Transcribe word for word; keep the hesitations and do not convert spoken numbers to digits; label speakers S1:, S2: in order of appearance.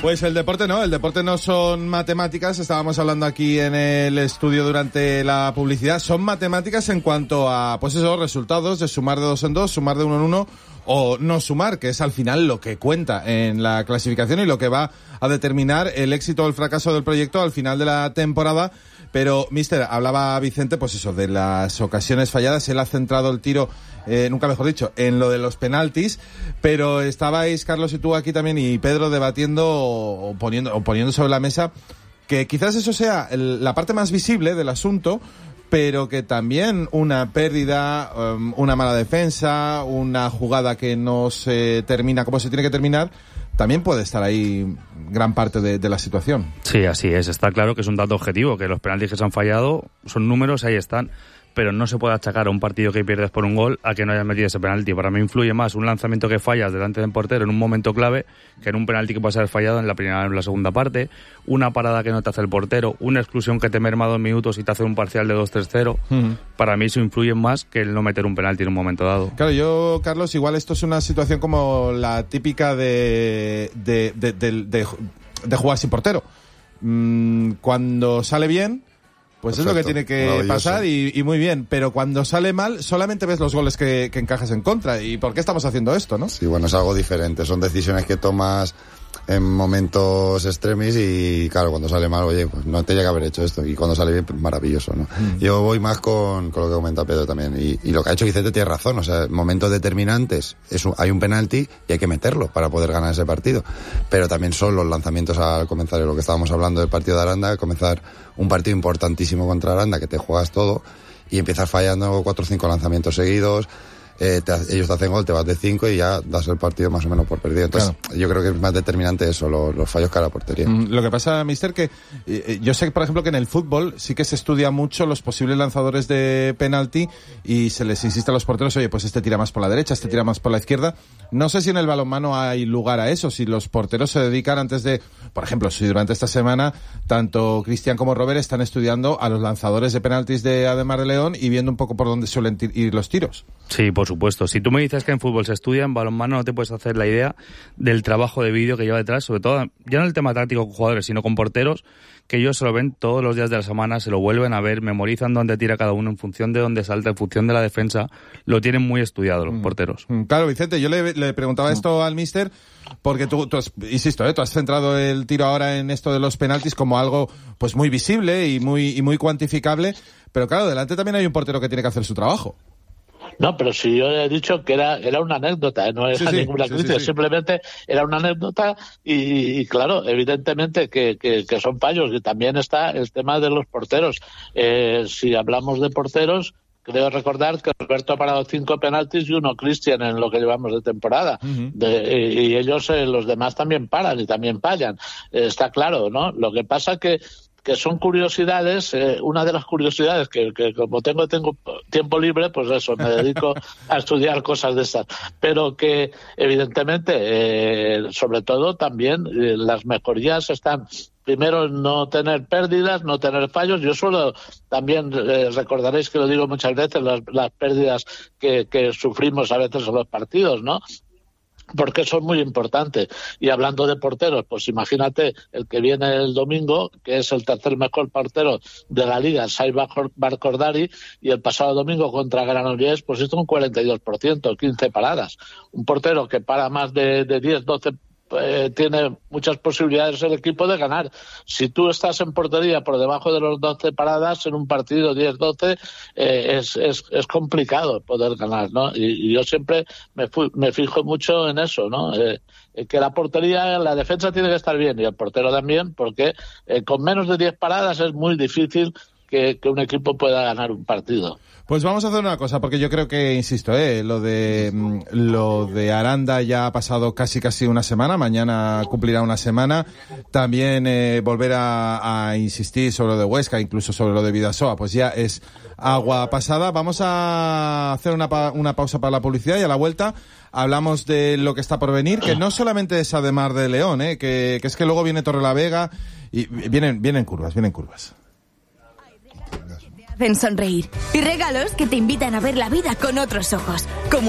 S1: Pues el deporte no, el deporte no son matemáticas, estábamos hablando aquí en el estudio durante la publicidad, son matemáticas en cuanto a, pues eso, resultados de sumar de dos en dos, sumar de uno en uno, o no sumar, que es al final lo que cuenta en la clasificación y lo que va a determinar el éxito o el fracaso del proyecto al final de la temporada. Pero, mister, hablaba Vicente, pues eso, de las ocasiones falladas. Él ha centrado el tiro, eh, nunca mejor dicho, en lo de los penaltis. Pero estabais, Carlos y tú aquí también, y Pedro, debatiendo o poniendo, o poniendo sobre la mesa que quizás eso sea el, la parte más visible del asunto, pero que también una pérdida, um, una mala defensa, una jugada que no se termina como se tiene que terminar, también puede estar ahí gran parte de, de la situación.
S2: Sí, así es. Está claro que es un dato objetivo, que los penaltis que se han fallado son números, ahí están. Pero no se puede achacar a un partido que pierdes por un gol a que no hayas metido ese penalti. Para mí influye más un lanzamiento que fallas delante del portero en un momento clave que en un penalti que puede ser fallado en la primera o en la segunda parte, una parada que no te hace el portero, una exclusión que te merma dos minutos y te hace un parcial de dos tres cero. Uh-huh. Para mí eso influye más que el no meter un penalti en un momento dado.
S1: Claro, yo, Carlos, igual esto es una situación como la típica de, de, de, de, de, de jugar sin portero. Mm, cuando sale bien, pues perfecto, es lo que tiene que pasar y, y muy bien, pero cuando sale mal solamente ves los goles que, que encajas en contra. ¿Y por qué estamos haciendo esto, no?
S3: Sí, bueno, es algo diferente, son decisiones que tomas en momentos extremis y claro, cuando sale mal, oye, pues no tenía que haber hecho esto, y cuando sale bien, pues maravilloso, ¿no? Mm. Yo voy más con, con lo que comenta Pedro también, y, y lo que ha hecho Vicente tiene razón, o sea, momentos determinantes, es un, hay un penalti y hay que meterlo para poder ganar ese partido, pero también son los lanzamientos al comenzar, lo que estábamos hablando del partido de Aranda, comenzar un partido importantísimo contra Aranda, que te juegas todo, y empiezas fallando cuatro o cinco lanzamientos seguidos. Eh, te, ellos te hacen gol, te vas de cinco y ya das el partido más o menos por perdido. Entonces, claro, yo creo que es más determinante eso, los, los fallos cara a portería.
S1: Mm, lo que pasa, mister, que eh, yo sé, por ejemplo, que en el fútbol sí que se estudia mucho los posibles lanzadores de penalti y se les insiste a los porteros, oye, pues este tira más por la derecha, este tira más por la izquierda. No sé si en el balonmano hay lugar a eso, si los porteros se dedican antes de, por ejemplo, si durante esta semana tanto Cristian como Robert están estudiando a los lanzadores de penaltis de Ademar de León y viendo un poco por dónde suelen ir los tiros.
S2: Sí, por supuesto. Si tú me dices que en fútbol se estudia, en balonmano no te puedes hacer la idea del trabajo de vídeo que lleva detrás, sobre todo, ya no el tema táctico con jugadores, sino con porteros, que ellos se lo ven todos los días de la semana, se lo vuelven a ver, memorizan dónde tira cada uno en función de dónde salta, en función de la defensa, lo tienen muy estudiado los mm. porteros.
S1: Claro, Vicente, yo le, le preguntaba mm. esto al míster, porque tú, tú has, insisto, ¿eh? tú has centrado el tiro ahora en esto de los penaltis como algo pues muy visible y muy, y muy cuantificable, pero claro, delante también hay un portero que tiene que hacer su trabajo.
S4: No, pero si yo he dicho que era era una anécdota, no era sí, ninguna sí, crítica, sí, sí. simplemente era una anécdota y, y claro, evidentemente que, que, que son fallos, y también está el tema de los porteros. Eh, si hablamos de porteros, creo recordar que Roberto ha parado cinco penaltis y uno Cristian en lo que llevamos de temporada. Uh-huh. De, y, y ellos, eh, los demás también paran y también fallan. Eh, está claro, ¿no? Lo que pasa que que son curiosidades, eh, una de las curiosidades que, que como tengo tengo tiempo libre, pues eso, me dedico a estudiar cosas de estas, pero que evidentemente, eh, sobre todo también eh, las mejorías están primero en no tener pérdidas, no tener fallos. Yo suelo también, eh, recordaréis que lo digo muchas veces, las, las pérdidas que, que sufrimos a veces en los partidos, ¿no? Porque son muy importantes. Y hablando de porteros, pues imagínate el que viene el domingo, que es el tercer mejor portero de la liga, Sai Barcordari, y el pasado domingo contra Granollers, pues hizo un cuarenta y dos por ciento, quince paradas. Un portero que para más de, de diez, doce Eh, tiene muchas posibilidades el equipo de ganar. Si tú estás en portería por debajo de los doce paradas en un partido diez doce, eh, es, es, es complicado poder ganar, ¿no? Y, y yo siempre me, fui, me fijo mucho en eso, ¿no? Eh, que la portería, la defensa tiene que estar bien y el portero también, porque eh, con menos de diez paradas es muy difícil que, que un equipo pueda ganar un partido.
S1: Pues vamos a hacer una cosa, porque yo creo que, insisto, eh, lo de lo de Aranda ya ha pasado casi casi una semana, mañana cumplirá una semana. También eh, volver a, a insistir sobre lo de Huesca, incluso sobre lo de Bidasoa, pues ya es agua pasada. Vamos a hacer una, pa- una pausa para la publicidad y a la vuelta hablamos de lo que está por venir, que no solamente es Ademar de León, eh, que, que es que luego viene Torrelavega y vienen, vienen curvas, vienen curvas.
S5: Hacen sonreír y regalos que te invitan a ver la vida con otros ojos, como